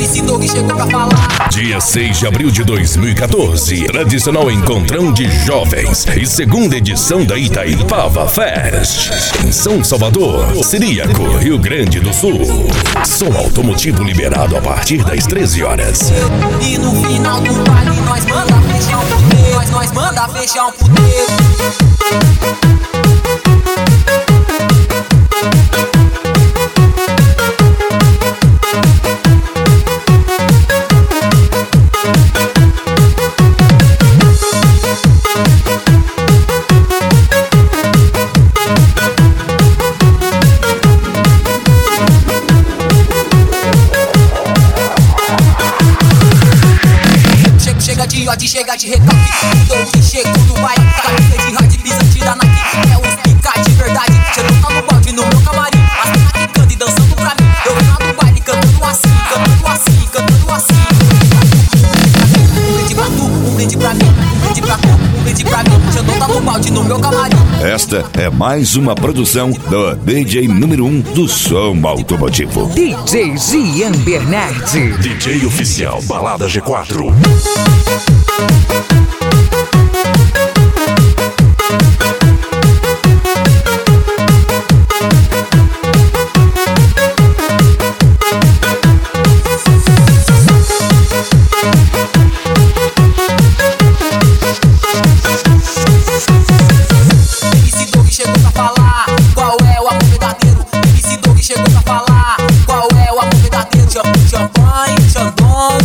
MC Doug chegou pra falar. Dia 6 de abril de 2014, tradicional encontrão de jovens e segunda edição da Itaipava Fest, em São Salvador, Ciríaco, Rio Grande do Sul. Som automotivo liberado a partir das 13 horas. E no final do baile nós manda fechar um puteiro. Nós manda fechar um puteiro. Chega de recalque, Doug chegou no baile, camisa de hard, pisante da Nike. É os pica de verdade, cê não tá no balde no meu camarim. As mina quicando e dançando pra mim. Eu venho lá no baile cantando assim, cantando assim, cantando assim. Um brinde pra tu, um brinde pra mim, um brinde pra tu, um brinde pra mim. Cê não tá no balde no meu camarim. Esta é mais uma produção do DJ número 1 do som automotivo. DJ Gian Bernardi. DJ oficial Balada G4. MC Doug chegou pra falar qual é o amor verdadeiro. MC Doug chegou pra falar qual é o amor verdadeiro. Champanhe, chandon,